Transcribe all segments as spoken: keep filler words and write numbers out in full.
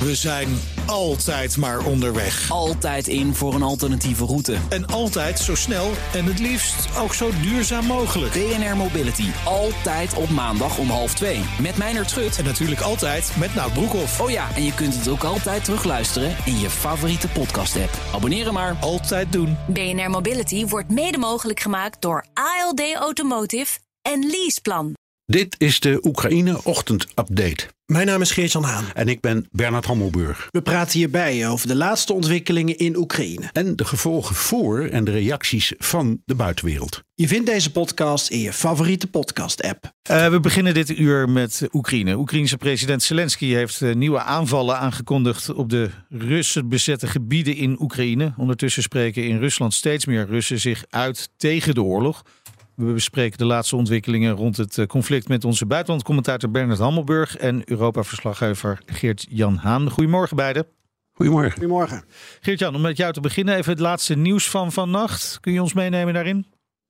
We zijn altijd maar onderweg. Altijd in voor een alternatieve route. En altijd zo snel en het liefst ook zo duurzaam mogelijk. B N R Mobility, altijd op maandag om half twee. Met Meijnerd Schut. En natuurlijk altijd met Nout Broekhoff. Oh ja, en je kunt het ook altijd terugluisteren in je favoriete podcast-app. Abonneren maar. Altijd doen. B N R Mobility wordt mede mogelijk gemaakt door A L D Automotive en Leaseplan. Dit is de Oekraïne-ochtend-update. Mijn naam is Geert-Jan Haan. En ik ben Bernard Hammelburg. We praten hierbij over de laatste ontwikkelingen in Oekraïne. En de gevolgen voor en de reacties van de buitenwereld. Je vindt deze podcast in je favoriete podcast-app. Uh, we beginnen dit uur met Oekraïne. Oekraïense president Zelensky heeft uh, nieuwe aanvallen aangekondigd op de Russen bezette gebieden in Oekraïne. Ondertussen spreken in Rusland steeds meer Russen zich uit tegen de oorlog. We bespreken de laatste ontwikkelingen rond het conflict met onze buitenlandcommentator Bernard Hammelburg en Europa-verslaggever Geert-Jan Haan. Goedemorgen beiden. Goedemorgen. Goedemorgen. Geert-Jan, om met jou te beginnen even het laatste nieuws van vannacht. Kun je ons meenemen daarin?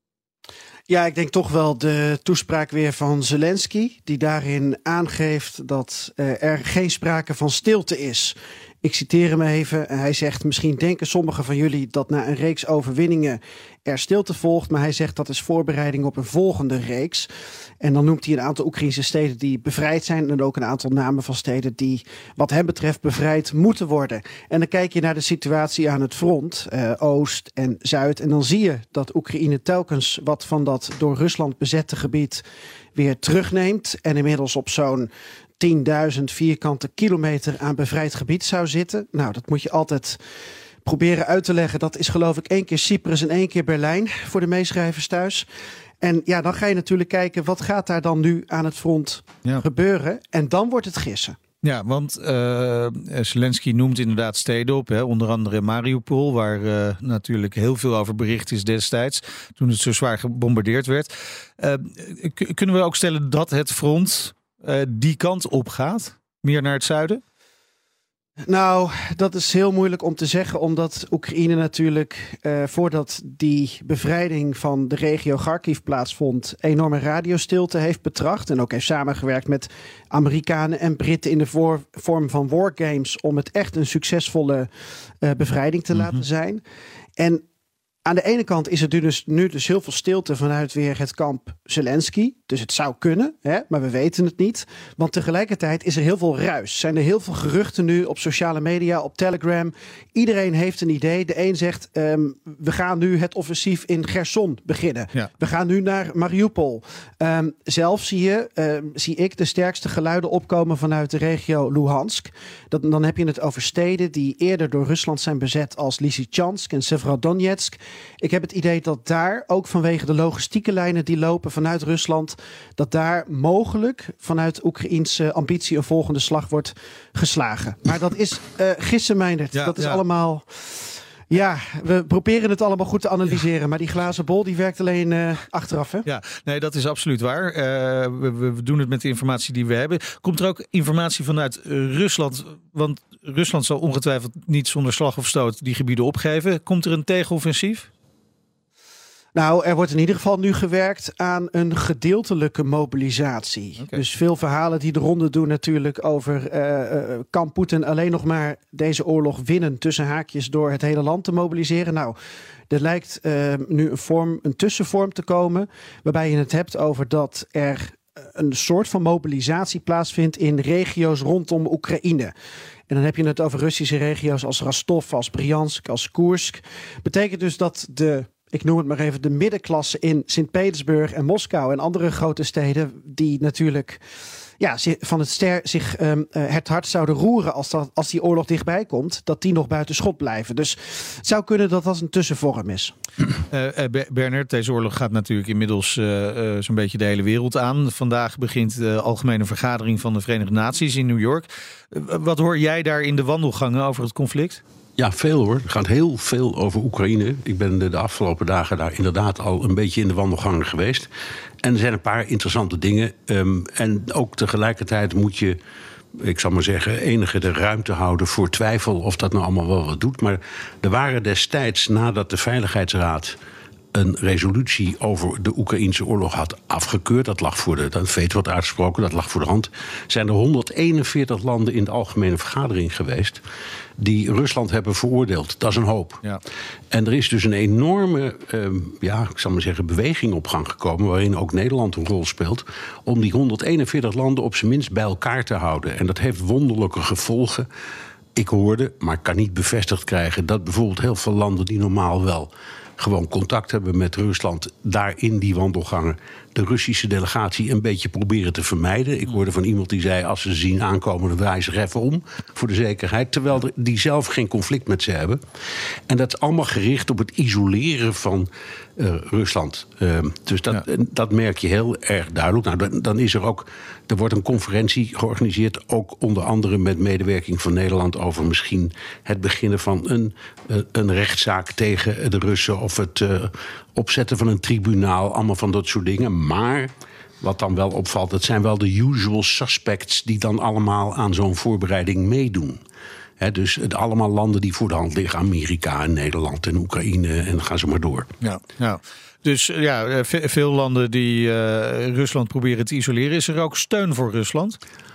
Ja, ik denk toch wel de toespraak weer van Zelensky, die daarin aangeeft dat uh, er geen sprake van stilte is. Ik citeer hem even. Hij zegt, misschien denken sommigen van jullie dat na een reeks overwinningen er stilte volgt. Maar hij zegt dat is voorbereiding op een volgende reeks. En dan noemt hij een aantal Oekraïnse steden die bevrijd zijn. En ook een aantal namen van steden die wat hem betreft bevrijd moeten worden. En dan kijk je naar de situatie aan het front, uh, Oost en Zuid. En dan zie je dat Oekraïne telkens wat van dat door Rusland bezette gebied weer terugneemt. En inmiddels op zo'n tienduizend vierkante kilometer aan bevrijd gebied zou zitten. Nou, dat moet je altijd proberen uit te leggen. Dat is geloof ik één keer Cyprus en één keer Berlijn voor de meeschrijvers thuis. En ja, dan ga je natuurlijk kijken, wat gaat daar dan nu aan het front ja. gebeuren? En dan wordt het gissen. Ja, want uh, Zelensky noemt inderdaad steden op, hè, onder andere Mariupol, waar uh, natuurlijk heel veel over bericht is destijds, toen het zo zwaar gebombardeerd werd. Uh, k- kunnen we ook stellen dat het front uh, die kant op gaat, meer naar het zuiden? Nou, dat is heel moeilijk om te zeggen, omdat Oekraïne natuurlijk, uh, voordat die bevrijding van de regio Kharkiv plaatsvond, enorme radiostilte heeft betracht en ook heeft samengewerkt met Amerikanen en Britten in de voor, vorm van wargames om het echt een succesvolle uh, bevrijding te mm-hmm. laten zijn. En aan de ene kant is er dus nu dus heel veel stilte vanuit weer het kamp Zelensky. Dus het zou kunnen, hè, maar we weten het niet. Want tegelijkertijd is er heel veel ruis. Zijn er heel veel geruchten nu op sociale media, op Telegram. Iedereen heeft een idee. De een zegt, um, we gaan nu het offensief in Gerson beginnen. Ja. We gaan nu naar Mariupol. Um, zelf zie, je, um, zie ik de sterkste geluiden opkomen vanuit de regio Luhansk. Dat, dan heb je het over steden die eerder door Rusland zijn bezet als Lysychansk en Severodonetsk. Ik heb het idee dat daar, ook vanwege de logistieke lijnen die lopen vanuit Rusland, dat daar mogelijk vanuit Oekraïense ambitie een volgende slag wordt geslagen. Maar dat is uh, gissen, Meijnerd. Ja, dat is ja. allemaal... Ja, we proberen het allemaal goed te analyseren. Ja. Maar die glazen bol die werkt alleen uh, achteraf. Hè? Ja, nee, dat is absoluut waar. Uh, we, we doen het met de informatie die we hebben. Komt er ook informatie vanuit uh, Rusland? Want Rusland zal ongetwijfeld niet zonder slag of stoot die gebieden opgeven. Komt er een tegenoffensief? Nou, er wordt in ieder geval nu gewerkt aan een gedeeltelijke mobilisatie. Okay. Dus veel verhalen die de ronde doen natuurlijk over uh, uh, kan Poetin alleen nog maar deze oorlog winnen tussen haakjes door het hele land te mobiliseren. Nou, er lijkt uh, nu een vorm, een tussenvorm te komen waarbij je het hebt over dat er een soort van mobilisatie plaatsvindt in regio's rondom Oekraïne. En dan heb je het over Russische regio's als Rostov, als Bryansk, als Koersk. Betekent dus dat de, ik noem het maar even, de middenklasse in Sint-Petersburg en Moskou en andere grote steden die natuurlijk ja, van het ster zich um, het hart zouden roeren als, dat, als die oorlog dichtbij komt, dat die nog buiten schot blijven. Dus het zou kunnen dat dat een tussenvorm is. Uh, uh, Bernard, deze oorlog gaat natuurlijk inmiddels uh, uh, zo'n beetje de hele wereld aan. Vandaag begint de algemene vergadering van de Verenigde Naties in New York. Uh, wat hoor jij daar in de wandelgangen over het conflict? Ja, veel hoor. Het gaat heel veel over Oekraïne. Ik ben de, de afgelopen dagen daar inderdaad al een beetje in de wandelgangen geweest. En er zijn een paar interessante dingen. Um, en ook tegelijkertijd moet je, ik zal maar zeggen, enige de ruimte houden voor twijfel of dat nou allemaal wel wat doet. Maar er waren destijds, nadat de Veiligheidsraad een resolutie over de Oekraïnse oorlog had afgekeurd. Dat lag voor de, dat veto wordt uitgesproken, dat lag voor de hand. Zijn er honderdeenenveertig landen in de algemene vergadering geweest die Rusland hebben veroordeeld. Dat is een hoop. Ja. En er is dus een enorme, eh, ja, ik zal maar zeggen, beweging op gang gekomen, waarin ook Nederland een rol speelt, om die honderdeenenveertig landen op zijn minst bij elkaar te houden. En dat heeft wonderlijke gevolgen. Ik hoorde, maar ik kan niet bevestigd krijgen, dat bijvoorbeeld heel veel landen die normaal wel gewoon contact hebben met Rusland, daar in die wandelgangen de Russische delegatie een beetje proberen te vermijden. Ik hoorde van iemand die zei, als ze zien aankomen, dan draaien ze er even om voor de zekerheid, terwijl die zelf geen conflict met ze hebben. En dat is allemaal gericht op het isoleren van uh, Rusland. Uh, dus dat, ja. dat merk je heel erg duidelijk. Nou, dan, dan is er ook, er wordt een conferentie georganiseerd, ook onder andere met medewerking van Nederland, over misschien het beginnen van een, uh, een rechtszaak tegen de Russen of het uh, opzetten van een tribunaal, allemaal van dat soort dingen. Maar wat dan wel opvalt, dat zijn wel de usual suspects die dan allemaal aan zo'n voorbereiding meedoen. He, dus het allemaal landen die voor de hand liggen. Amerika en Nederland en Oekraïne en gaan ze maar door. Ja, ja. Dus ja, veel landen die uh, Rusland proberen te isoleren. Is er ook steun voor Rusland?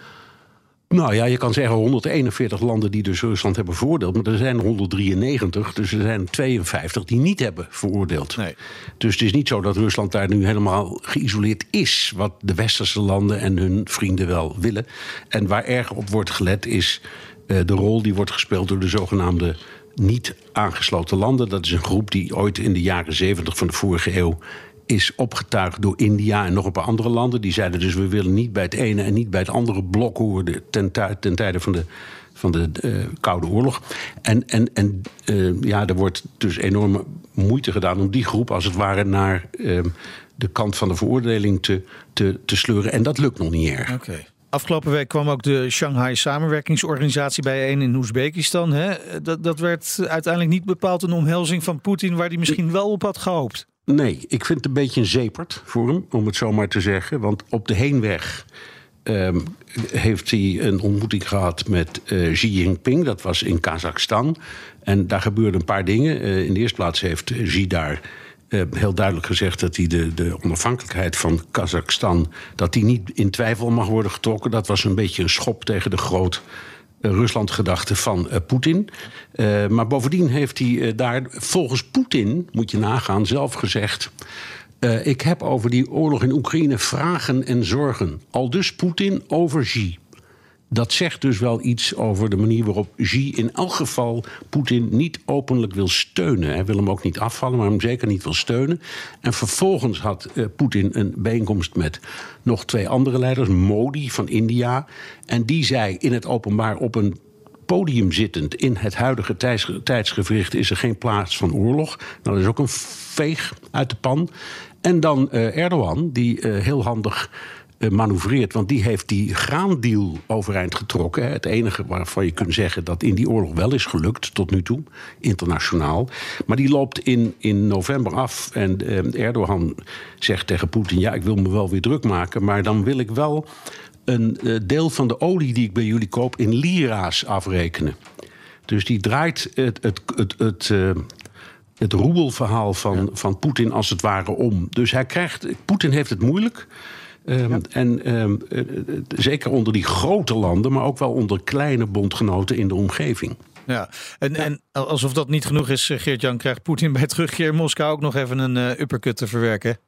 Nou ja, je kan zeggen honderdeenenveertig landen die dus Rusland hebben veroordeeld. Maar er zijn honderddrieënnegentig, dus er zijn tweeënvijftig die niet hebben veroordeeld. Nee. Dus het is niet zo dat Rusland daar nu helemaal geïsoleerd is, wat de westerse landen en hun vrienden wel willen. En waar erg op wordt gelet is uh, de rol die wordt gespeeld door de zogenaamde niet aangesloten landen. Dat is een groep die ooit in de jaren zeventig van de vorige eeuw is opgetuigd door India en nog een paar andere landen. Die zeiden dus, we willen niet bij het ene en niet bij het andere blok horen ten, ten tijde van de, van de uh, Koude Oorlog. En, en, en uh, ja, er wordt dus enorme moeite gedaan om die groep als het ware naar uh, de kant van de veroordeling te, te, te sleuren. En dat lukt nog niet erg. Okay. Afgelopen week kwam ook de Shanghai Samenwerkingsorganisatie bijeen in Oezbekistan. Hè? Dat, dat werd uiteindelijk niet bepaald een omhelzing van Poetin waar hij misschien wel op had gehoopt. Nee, ik vind het een beetje een zepert voor hem, om het zo maar te zeggen. Want op de heenweg um, heeft hij een ontmoeting gehad met uh, Xi Jinping. Dat was in Kazachstan. En daar gebeurden een paar dingen. Uh, in de eerste plaats heeft Xi daar uh, heel duidelijk gezegd dat hij de, de onafhankelijkheid van Kazachstan, dat die niet in twijfel mag worden getrokken. Dat was een beetje een schop tegen de groot Rusland-gedachte van uh, Poetin. Uh, maar bovendien heeft hij uh, daar volgens Poetin, moet je nagaan, zelf gezegd, Uh, ik heb over die oorlog in Oekraïne vragen en zorgen. Aldus Poetin over Xi. Dat zegt dus wel iets over de manier waarop Xi in elk geval Poetin niet openlijk wil steunen. Hij wil hem ook niet afvallen, maar hem zeker niet wil steunen. En vervolgens had uh, Poetin een bijeenkomst met nog twee andere leiders. Modi van India. En die zei in het openbaar op een podium zittend, in het huidige tijds, tijdsgewricht is er geen plaats van oorlog. Nou, dat is ook een veeg uit de pan. En dan uh, Erdogan, die uh, heel handig uh, manoeuvreert, want die heeft die graandeal overeind getrokken. Hè. Het enige waarvan je kunt zeggen dat in die oorlog wel is gelukt tot nu toe, internationaal. Maar die loopt in, in november af en uh, Erdogan zegt tegen Poetin, ja, ik wil me wel weer druk maken, maar dan wil ik wel een uh, deel van de olie die ik bij jullie koop in lira's afrekenen. Dus die draait het, het, het, het, uh, het roebelverhaal van, ja. van Poetin als het ware om. Dus hij krijgt, Poetin heeft het moeilijk. Um, ja. En um, uh, uh, zeker onder die grote landen, maar ook wel onder kleine bondgenoten in de omgeving. Ja, en, ja. en alsof dat niet genoeg is, Geert-Jan, krijgt Poetin bij terugkeer in Moskou ook nog even een uh, uppercut te verwerken.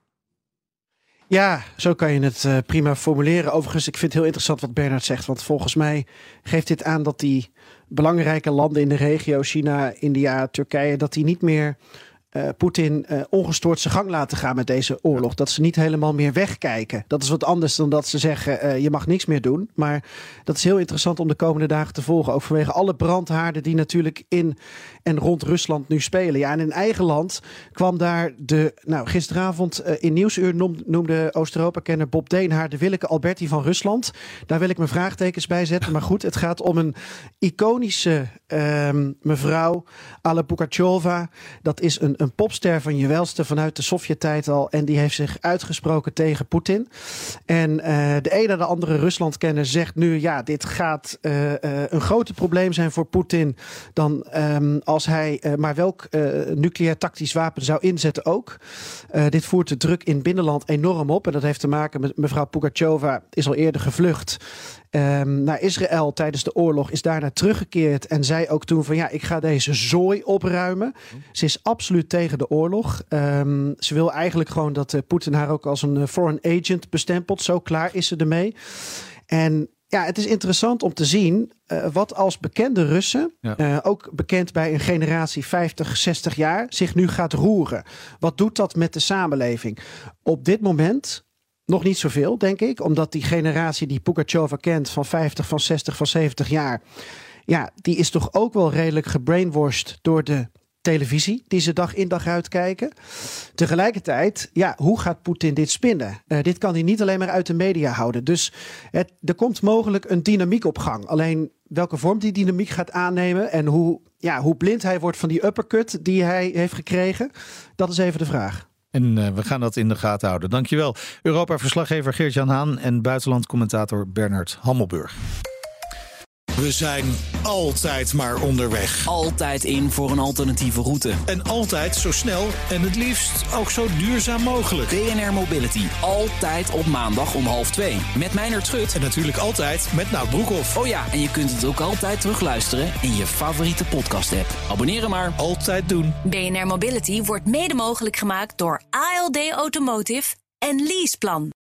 Ja, zo kan je het uh, prima formuleren. Overigens, ik vind het heel interessant wat Bernard zegt. Want volgens mij geeft dit aan dat die belangrijke landen in de regio, China, India, Turkije, dat die niet meer uh, Poetin uh, ongestoord zijn gang laten gaan met deze oorlog. Dat ze niet helemaal meer wegkijken. Dat is wat anders dan dat ze zeggen, uh, je mag niks meer doen. Maar dat is heel interessant om de komende dagen te volgen. Ook vanwege alle brandhaarden die natuurlijk in en rond Rusland nu spelen. Ja, en in eigen land kwam daar de, nou gisteravond uh, in Nieuwsuur noemde, noemde Oost-Europa-kenner Bob Deen haar de Willeke Alberti van Rusland. Daar wil ik mijn vraagtekens bij zetten. Maar goed, het gaat om een iconische uh, mevrouw, Alla Pugacheva. Dat is een een popster van je welste vanuit de Sovjet-tijd al. En die heeft zich uitgesproken tegen Poetin. En uh, de ene de andere Ruslandkenner zegt nu, ja, dit gaat uh, uh, een groter probleem zijn voor Poetin dan um, als hij uh, maar welk uh, nucleair tactisch wapen zou inzetten ook. Uh, dit voert de druk in het binnenland enorm op. En dat heeft te maken met mevrouw Pugacheva is al eerder gevlucht Um, naar Israël tijdens de oorlog, is daarna teruggekeerd en zei ook toen van ja, ik ga deze zooi opruimen. Ze is absoluut tegen de oorlog. Um, ze wil eigenlijk gewoon dat uh, Poetin haar ook als een uh, foreign agent bestempelt. Zo klaar is ze ermee. En ja, het is interessant om te zien uh, wat als bekende Russen, ja. uh, ook bekend bij een generatie vijftig, zestig jaar, zich nu gaat roeren. Wat doet dat met de samenleving? Op dit moment nog niet zoveel, denk ik. Omdat die generatie die Pugacheva kent van vijftig, van zestig, van zeventig jaar, ja, die is toch ook wel redelijk gebrainwashed door de televisie die ze dag in dag uit kijken. Tegelijkertijd, ja, hoe gaat Poetin dit spinnen? Uh, dit kan hij niet alleen maar uit de media houden. Dus het, er komt mogelijk een dynamiek op gang. Alleen welke vorm die dynamiek gaat aannemen en hoe, ja, hoe blind hij wordt van die uppercut die hij heeft gekregen, dat is even de vraag. En uh, we gaan dat in de gaten houden. Dankjewel, Europa-verslaggever Geert-Jan Haan en buitenlandcommentator Bernard Hammelburg. We zijn altijd maar onderweg. Altijd in voor een alternatieve route. En altijd zo snel en het liefst ook zo duurzaam mogelijk. B N R Mobility. Altijd op maandag om half twee. Met Meijnerd Schut. En natuurlijk altijd met Nout Broekhoff. Oh ja, en je kunt het ook altijd terugluisteren in je favoriete podcast-app. Abonneren maar. Altijd doen. B N R Mobility wordt mede mogelijk gemaakt door A L D Automotive en Leaseplan.